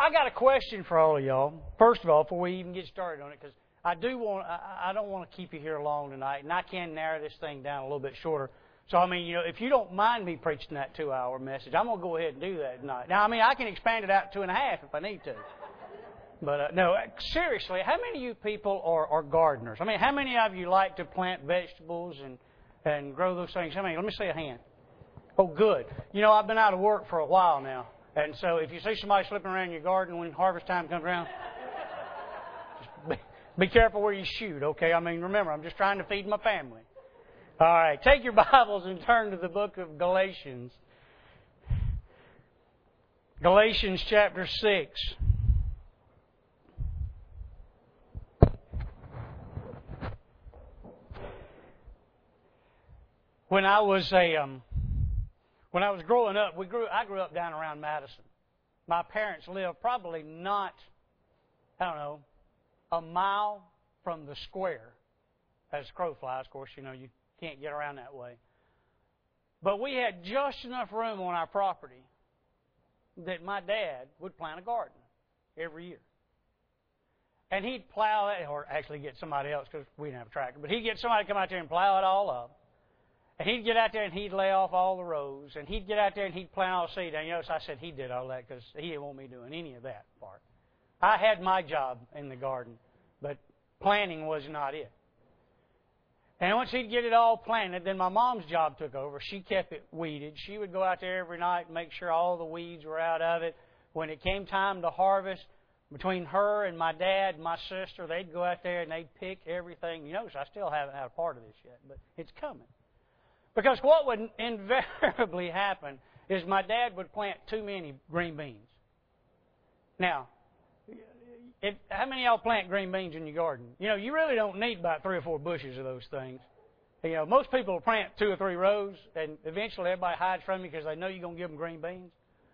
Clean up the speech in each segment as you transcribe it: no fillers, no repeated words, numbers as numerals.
I got a question for all of y'all. First of all, before we even get started on it, because I don't want to keep you here long tonight, and I can narrow this thing down a little bit shorter. So, I mean, if you don't mind me preaching that 2-hour message, I'm going to go ahead and do that tonight. Now, I mean, I can expand it out to 2.5 if I need to. But, no, seriously, how many of you people are gardeners? I mean, how many of you like to plant vegetables and grow those things? How many? Let me see a hand. Oh, good. I've been out of work for a while now. And so if you see somebody slipping around your garden when harvest time comes around, just be careful where you shoot, okay? I mean, remember, I'm just trying to feed my family. All right, take your Bibles and turn to the book of Galatians. Galatians chapter 6. When I was growing up, I grew up down around Madison. My parents lived probably not, a mile from the square as crow flies. Of course, you can't get around that way. But we had just enough room on our property that my dad would plant a garden every year. And he'd plow it, or actually get somebody else because we didn't have a tractor, but he'd get somebody to come out there and plow it all up. And he'd get out there and he'd lay off all the rows. And he'd get out there and he'd plant all the seed. And notice I said he did all that because he didn't want me doing any of that part. I had my job in the garden, but planting was not it. And once he'd get it all planted, then my mom's job took over. She kept it weeded. She would go out there every night and make sure all the weeds were out of it. When it came time to harvest, between her and my dad and my sister, they'd go out there and they'd pick everything. You notice I still haven't had a part of this yet, but it's coming. Because what would invariably happen is my dad would plant too many green beans. Now, how many of y'all plant green beans in your garden? You really don't need about 3 or 4 bushes of those things. Most people will plant 2 or 3 rows, and eventually everybody hides from you because they know you're going to give them green beans.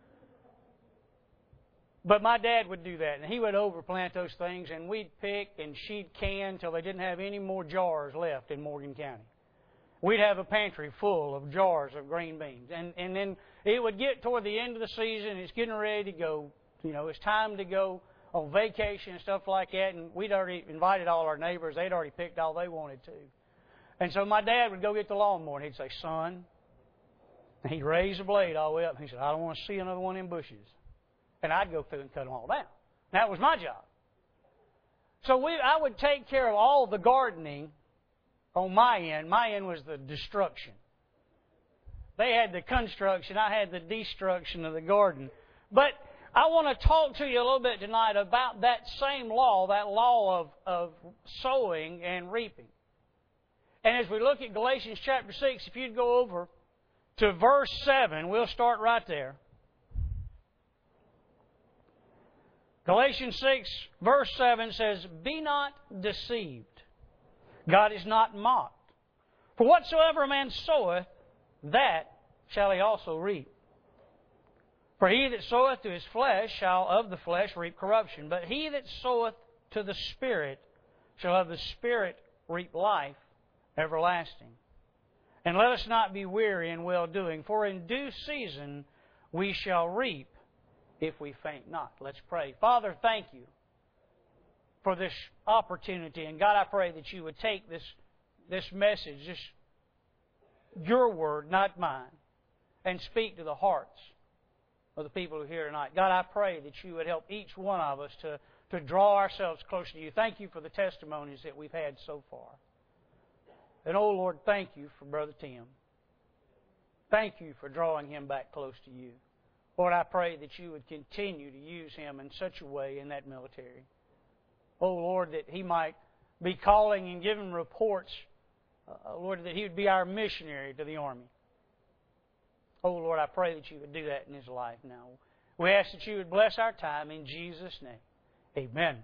But my dad would do that, and he would overplant those things, and we'd pick and she'd can till they didn't have any more jars left in Morgan County. We'd have a pantry full of jars of green beans. And then it would get toward the end of the season, it's getting ready to go. It's time to go on vacation and stuff like that, and we'd already invited all our neighbors. They'd already picked all they wanted to. And so my dad would go get the lawnmower, and he'd say, "Son," and he'd raise the blade all the way up, and he said, "I don't want to see another one in bushes." And I'd go through and cut them all down. That was my job. So I would take care of all the gardening on my end. My end was the destruction. They had the construction. I had the destruction of the garden. But I want to talk to you a little bit tonight about that same law, that law of sowing and reaping. And as we look at Galatians chapter 6, if you'd go over to verse 7, we'll start right there. Galatians 6, verse 7 says, "Be not deceived. God is not mocked. For whatsoever a man soweth, that shall he also reap. For he that soweth to his flesh shall of the flesh reap corruption. But he that soweth to the Spirit shall of the Spirit reap life everlasting. And let us not be weary in well-doing, for in due season we shall reap if we faint not." Let's pray. Father, thank you for this opportunity. And God, I pray that you would take this message, your word, not mine, and speak to the hearts of the people who are here tonight. God, I pray that you would help each one of us to draw ourselves closer to you. Thank you for the testimonies that we've had so far. And, oh Lord, thank you for Brother Tim. Thank you for drawing him back close to you. Lord, I pray that you would continue to use him in such a way in that military. Oh, Lord, that he might be calling and giving reports. Lord, that he would be our missionary to the Army. Oh, Lord, I pray that you would do that in his life now. We ask that you would bless our time in Jesus' name. Amen.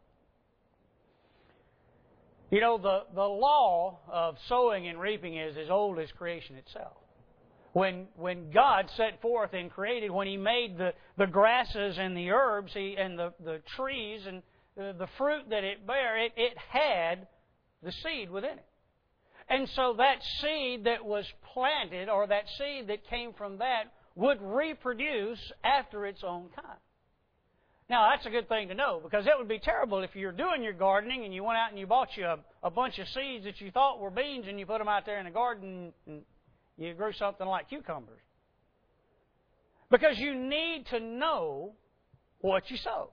The law of sowing and reaping is as old as creation itself. When God set forth and created, when He made the grasses and the herbs and the trees and the fruit that it bare, it had the seed within it. And so that seed that was planted, or that seed that came from that, would reproduce after its own kind. Now, that's a good thing to know, because it would be terrible if you're doing your gardening and you went out and you bought you a bunch of seeds that you thought were beans and you put them out there in the garden and you grew something like cucumbers. Because you need to know what you sow.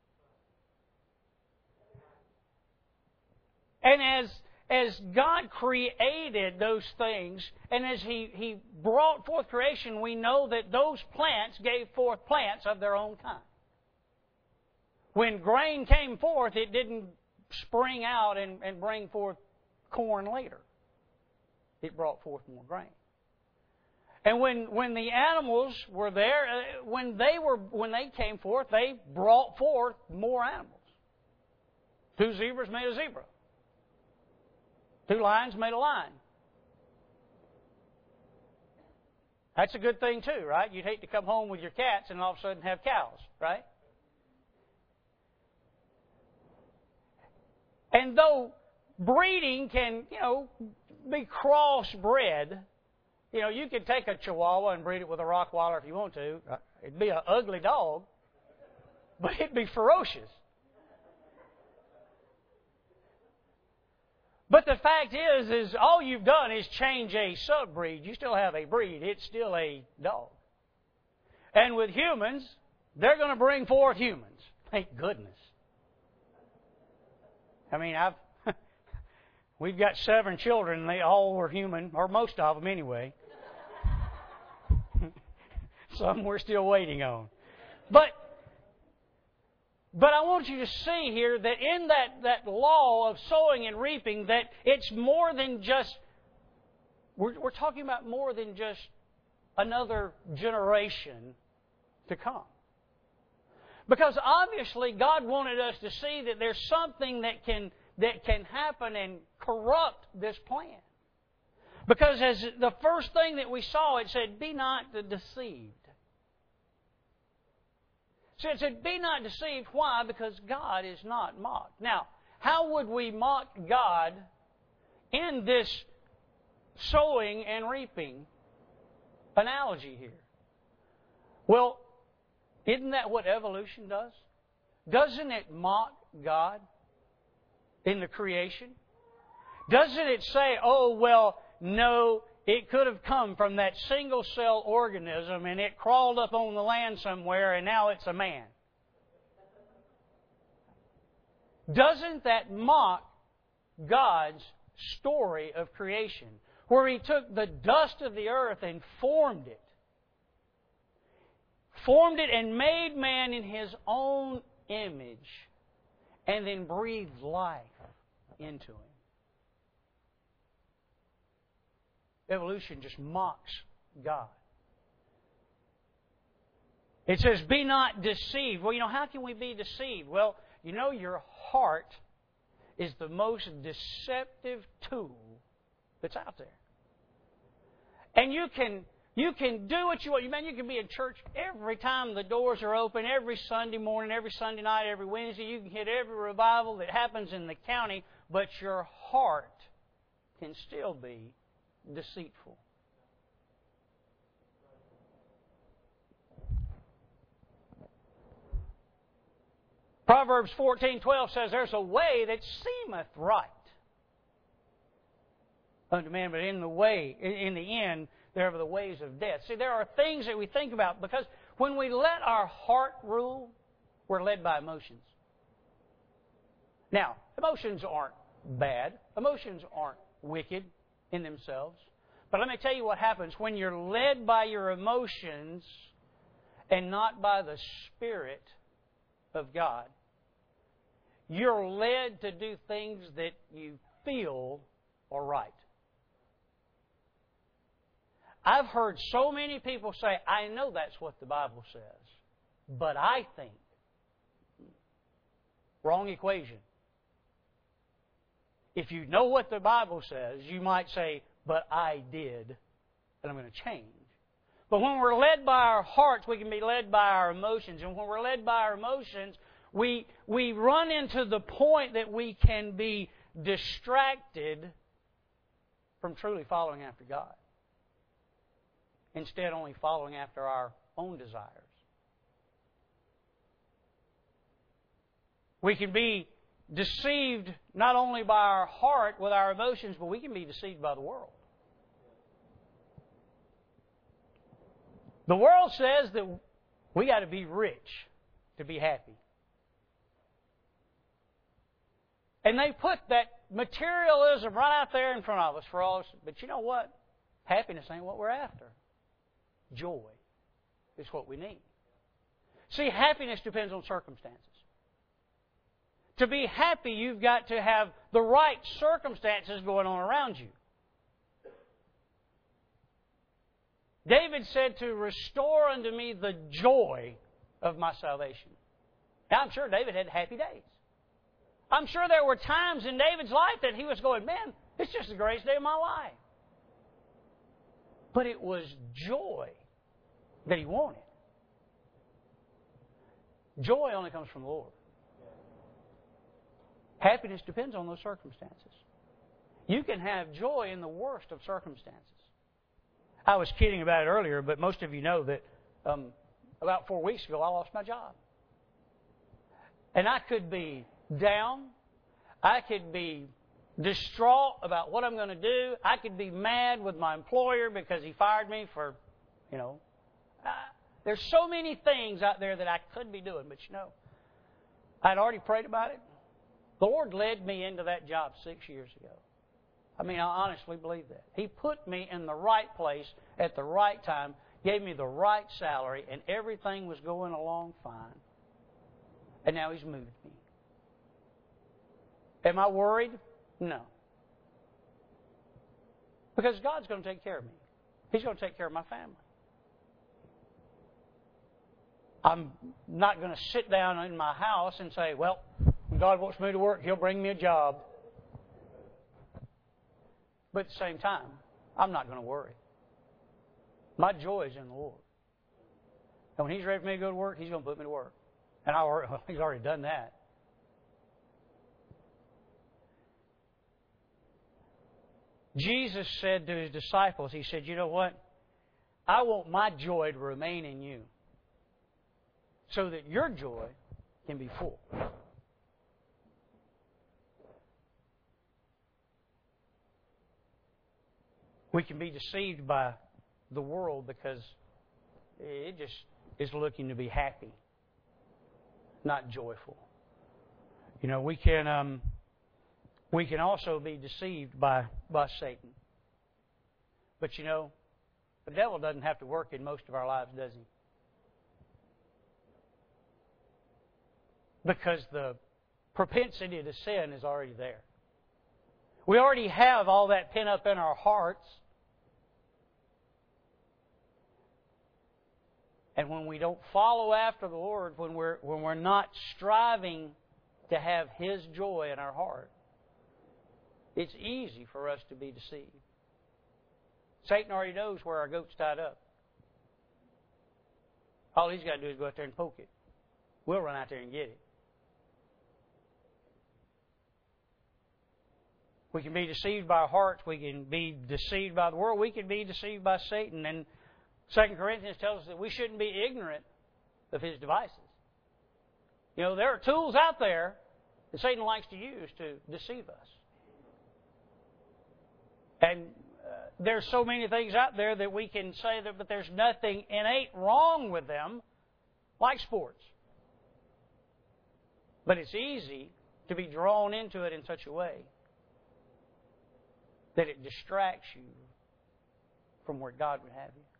And as God created those things, and as He brought forth creation, we know that those plants gave forth plants of their own kind. When grain came forth, it didn't spring out and bring forth corn later. It brought forth more grain. And when the animals were there, when they came forth, they brought forth more animals. 2 zebras made a zebra. 2 lions made a lion. That's a good thing too, right? You'd hate to come home with your cats and all of a sudden have cows, right? And though breeding can, be crossbred, you could take a Chihuahua and breed it with a Rottweiler if you want to. It'd be an ugly dog, but it'd be ferocious. But the fact is all you've done is change a subbreed. You still have a breed. It's still a dog. And with humans, they're going to bring forth humans. Thank goodness. I mean, we've got 7 children. They all were human, or most of them anyway. Some we're still waiting on. But I want you to see here that in that law of sowing and reaping, that it's more than just, we're talking about more than just another generation to come. Because obviously God wanted us to see that there's something that can happen and corrupt this plan. Because as the first thing that we saw, it said, be not deceived. So it said, be not deceived. Why? Because God is not mocked. Now, how would we mock God in this sowing and reaping analogy here? Well, isn't that what evolution does? Doesn't it mock God in the creation? Doesn't it say, oh, well, no, it could have come from that single-cell organism and it crawled up on the land somewhere and now it's a man? Doesn't that mock God's story of creation, where He took the dust of the earth and formed it? Formed it and made man in His own image and then breathed life into him. Evolution just mocks God. It says, be not deceived. Well, how can we be deceived? Well, your heart is the most deceptive tool that's out there. And you can do what you want. Man, you can be in church every time the doors are open, every Sunday morning, every Sunday night, every Wednesday. You can hit every revival that happens in the county, but your heart can still be deceitful. Proverbs 14:12 says, there's a way that seemeth right unto man, but in the end, there are the ways of death. See, there are things that we think about, because when we let our heart rule, we're led by emotions. Now, emotions aren't bad. Emotions aren't wicked in themselves. But let me tell you what happens when you're led by your emotions and not by the Spirit of God. You're led to do things that you feel are right. I've heard so many people say, I know that's what the Bible says, but I think. Wrong equation. If you know what the Bible says, you might say, but I did, and I'm going to change. But when we're led by our hearts, we can be led by our emotions. And when we're led by our emotions, we run into the point that we can be distracted from truly following after God. Instead, only following after our own desires. We can be deceived not only by our heart with our emotions, but we can be deceived by the world. The world says that we got to be rich to be happy. And they put that materialism right out there in front of us for all. But you know what? Happiness ain't what we're after. Joy is what we need. See, happiness depends on circumstances. To be happy, you've got to have the right circumstances going on around you. David said to restore unto me the joy of my salvation. Now, I'm sure David had happy days. I'm sure there were times in David's life that he was going, man, it's just the greatest day of my life. But it was joy that he wanted. Joy only comes from the Lord. Happiness depends on those circumstances. You can have joy in the worst of circumstances. I was kidding about it earlier, but most of you know that about 4 weeks ago I lost my job. And I could be down. I could be distraught about what I'm going to do. I could be mad with my employer because he fired me for, there's so many things out there that I could be doing. But I'd already prayed about it. The Lord led me into that job 6 years ago. I honestly believe that. He put me in the right place at the right time, gave me the right salary, and everything was going along fine. And now He's moved me. Am I worried? No. Because God's going to take care of me. He's going to take care of my family. I'm not going to sit down in my house and say, well, when God wants me to work, He'll bring me a job. But at the same time, I'm not going to worry. My joy is in the Lord. And when He's ready for me to go to work, He's going to put me to work. And He's already done that. Jesus said to His disciples, He said, you know what? I want my joy to remain in you so that your joy can be full. We can be deceived by the world because it just is looking to be happy, not joyful. We can also be deceived by Satan. But the devil doesn't have to work in most of our lives, does he? Because the propensity to sin is already there. We already have all that pent up in our hearts. And when we don't follow after the Lord, when we're not striving to have His joy in our heart, it's easy for us to be deceived. Satan already knows where our goat's tied up. All he's got to do is go out there and poke it. We'll run out there and get it. We can be deceived by our hearts. We can be deceived by the world. We can be deceived by Satan. And 2 Corinthians tells us that we shouldn't be ignorant of his devices. There are tools out there that Satan likes to use to deceive us. And there's so many things out there that we can say that, but there's nothing innate wrong with them, like sports. But it's easy to be drawn into it in such a way that it distracts you from where God would have you.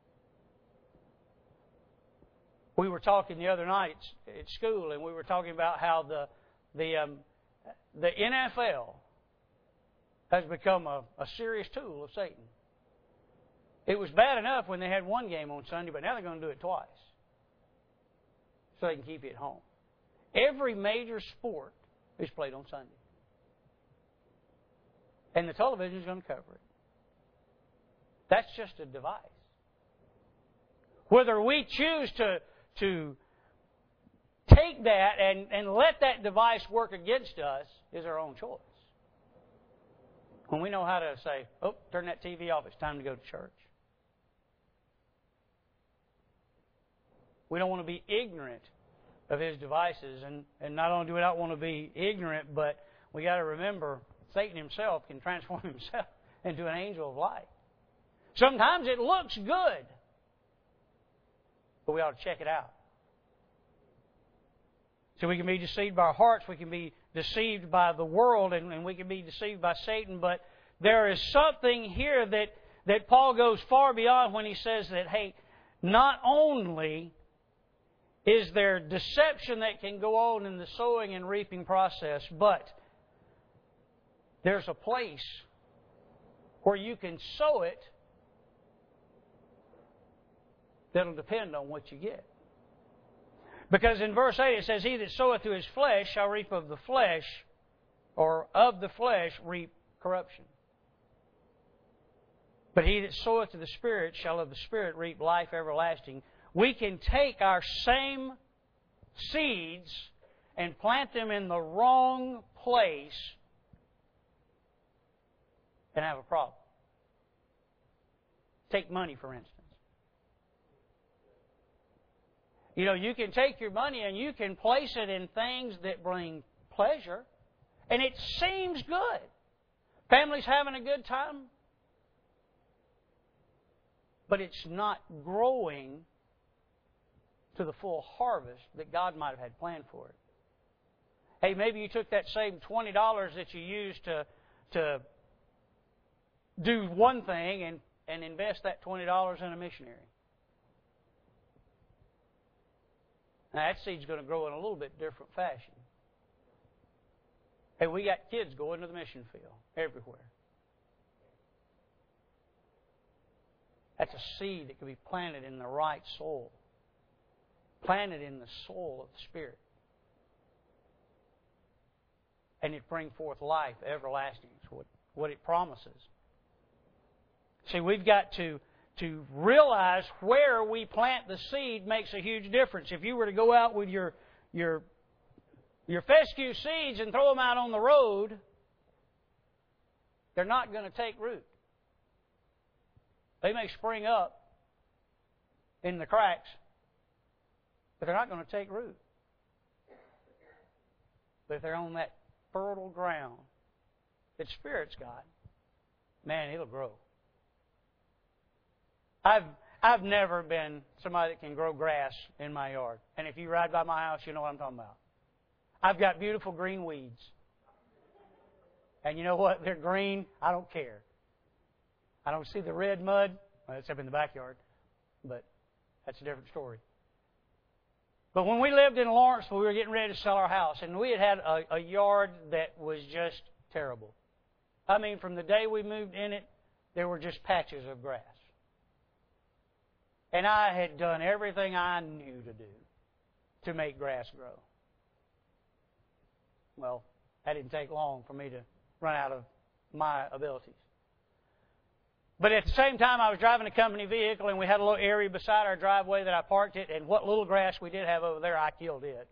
We were talking the other night at school, and we were talking about how the NFL has become a serious tool of Satan. It was bad enough when they had one game on Sunday, but now they're going to do it twice so they can keep you at home. Every major sport is played on Sunday. And the television is going to cover it. That's just a device. Whether we choose to take that and let that device work against us is our own choice. When we know how to say, oh, turn that TV off, it's time to go to church. We don't want to be ignorant of his devices. And not only do we not want to be ignorant, but we got to remember Satan himself can transform himself into an angel of light. Sometimes it looks good, but we ought to check it out. So we can be deceived by our hearts, we can be deceived by the world, and we can be deceived by Satan, but there is something here that Paul goes far beyond when he says that, hey, not only is there deception that can go on in the sowing and reaping process, but there's a place where you can sow it that'll depend on what you get. Because in verse 8 it says, he that soweth to his flesh shall reap of the flesh, or of the flesh reap corruption. But he that soweth to the Spirit shall of the Spirit reap life everlasting. We can take our same seeds and plant them in the wrong place and have a problem. Take money, for instance. You know, you can take your money and you can place it in things that bring pleasure, and it seems good. Family's having a good time, but it's not growing to the full harvest that God might have had planned for it. Hey, maybe you took that same $20 that you used to do one thing and invest that $20 in a missionary. Now, that seed's going to grow in a little bit different fashion. Hey, we got kids going to the mission field everywhere. That's a seed that can be planted in the right soil. Planted in the soil of the Spirit. And it brings forth life everlasting. It's what it promises. See, we've got to realize where we plant the seed makes a huge difference. If you were to go out with your fescue seeds and throw them out on the road, they're not going to take root. They may spring up in the cracks, but they're not going to take root. But if they're on that fertile ground that Spirit's got, man, it'll grow. I've never been somebody that can grow grass in my yard. And if you ride by my house, you know what I'm talking about. I've got beautiful green weeds. And you know what? They're green. I don't care. I don't see the red mud. Well, it's up in the backyard. But that's a different story. But when we lived in Lawrenceville, we were getting ready to sell our house. And we had a yard that was just terrible. I mean, from the day we moved in it, there were just patches of grass. And I had done everything I knew to do to make grass grow. Well, that didn't take long for me to run out of my abilities. But at the same time, I was driving a company vehicle, and we had a little area beside our driveway that I parked it, and what little grass we did have over there, I killed it.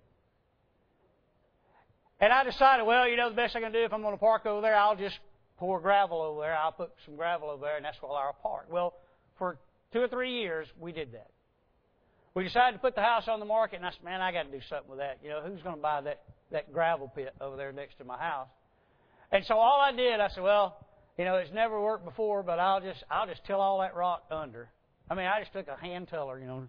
And I decided, well, you know, the best I can do if I'm going to park over there, I'll just pour gravel over there. I'll put some gravel over there, and that's where I'll park. Well, for 2 or 3 years, we did that. We decided to put the house on the market, and I said, man, I got to do something with that. You know, who's going to buy that gravel pit over there next to my house? And so all I did, I said, well, you know, it's never worked before, but I'll just till all that rock under. I mean, I just took a hand tiller, you know,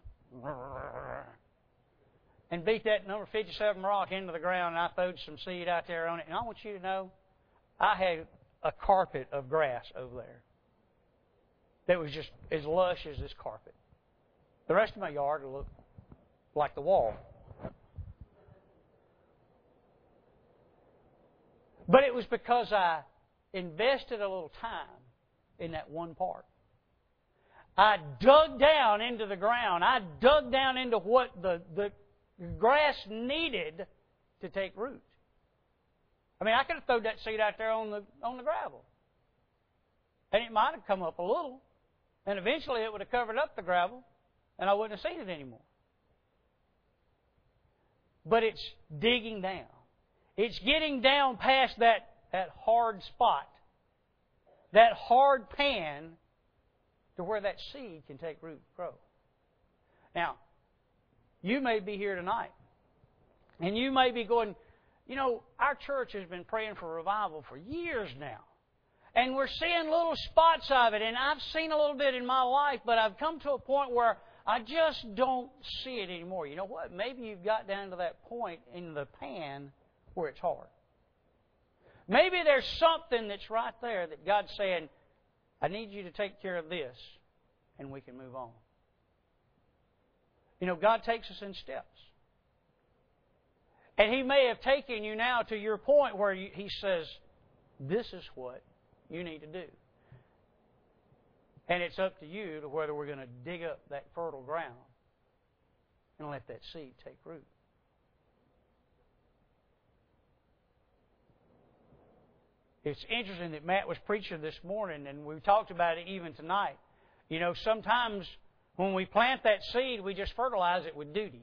and beat that number 57 rock into the ground, and I throwed some seed out there on it. And I want you to know, I had a carpet of grass over there that was just as lush as this carpet. The rest of my yard looked like the wall. But it was because I invested a little time in that one part. I dug down into the ground. I dug down into what the grass needed to take root. I mean, I could have thrown that seed out there on the gravel. And it might have come up a little. And eventually it would have covered up the gravel, and I wouldn't have seen it anymore. But it's digging down. It's getting down past that hard spot, that hard pan, to where that seed can take root and grow. Now, you may be here tonight, And you may be going, our church has been praying for revival for years now. And we're seeing little spots of it. And I've seen a little bit in my life, but I've come to a point where I just don't see it anymore. You know what? Maybe you've got down to that point in the pan where it's hard. Maybe there's something that's right there that God's saying, I need you to take care of this, and we can move on. God takes us in steps. And He may have taken you now to your point where He says, this is what you need to do. And it's up to you to whether we're going to dig up that fertile ground and let that seed take root. It's interesting that Matt was preaching this morning, and we talked about it even tonight. Sometimes when we plant that seed, we just fertilize it with duty.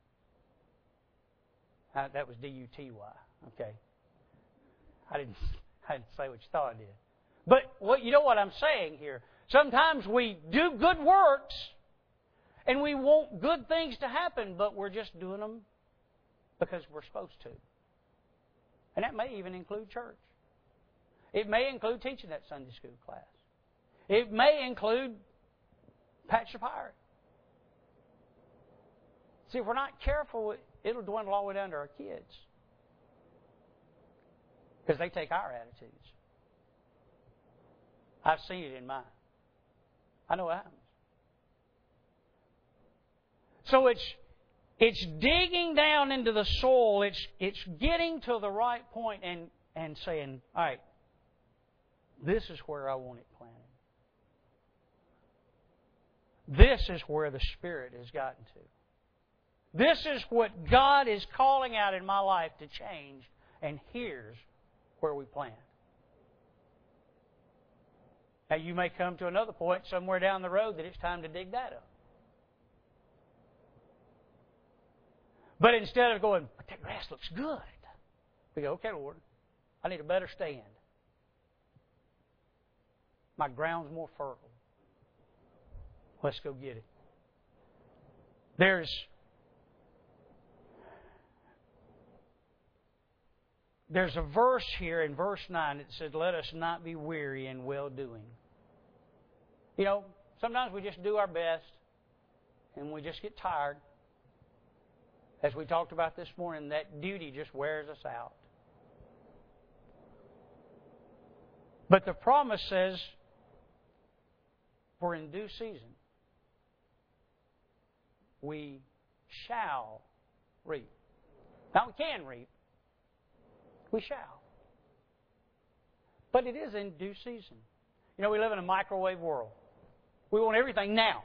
That was D-U-T-Y. Okay. I didn't say what you thought I did. But you know what I'm saying here? Sometimes we do good works, and we want good things to happen, but we're just doing them because we're supposed to. And that may even include church. It may include teaching that Sunday school class. It may include Patch of Pirate. See, if we're not careful, it'll dwindle all the way down to our kids. Because they take our attitudes. I've seen it in mine. I know it happens. So it's digging down into the soil. It's getting to the right point and saying, all right, this is where I want it planted. This is where the Spirit has gotten to. This is what God is calling out in my life to change, and here's where we plant. Now, you may come to another point somewhere down the road that it's time to dig that up. But instead of going, but that grass looks good, we go, okay, Lord, I need a better stand. My ground's more fertile. Let's go get it. There's a verse here in verse 9 that says, let us not be weary in well-doing. Sometimes we just do our best and we just get tired. As we talked about this morning, that duty just wears us out. But the promise says, for in due season, we shall reap. Now, we can reap. We shall. But it is in due season. We live in a microwave world. We want everything now.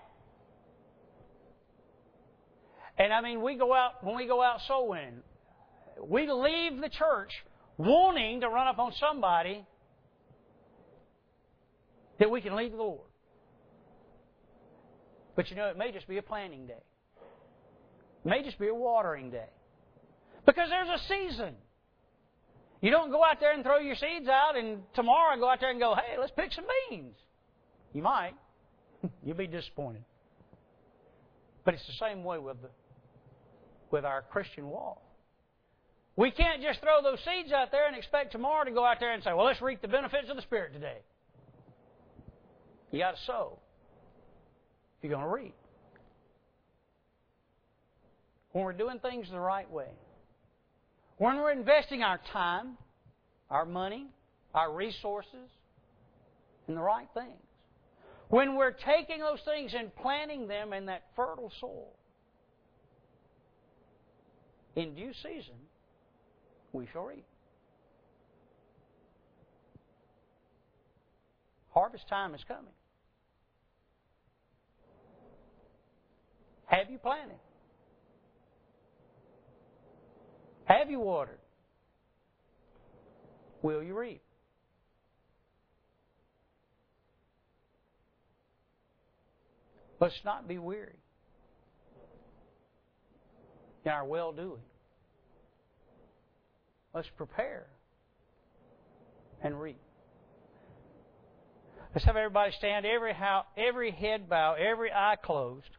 And when we go out soul winning, we leave the church wanting to run up on somebody that we can lead to the Lord. But it may just be a planting day. It may just be a watering day. Because there's a season. You don't go out there and throw your seeds out and tomorrow go out there and go, hey, let's pick some beans. You might. You'll be disappointed. But it's the same way with our Christian walk. We can't just throw those seeds out there and expect tomorrow to go out there and say, well, let's reap the benefits of the Spirit today. You got to sow. You're going to reap. When we're doing things the right way, when we're investing our time, our money, our resources in the right things, when we're taking those things and planting them in that fertile soil, in due season, we shall reap. Harvest time is coming. Have you planted? Have you watered? Will you reap? Let's not be weary in our well-doing. Let's prepare and reap. Let's have everybody stand, every head bow, every eye closed.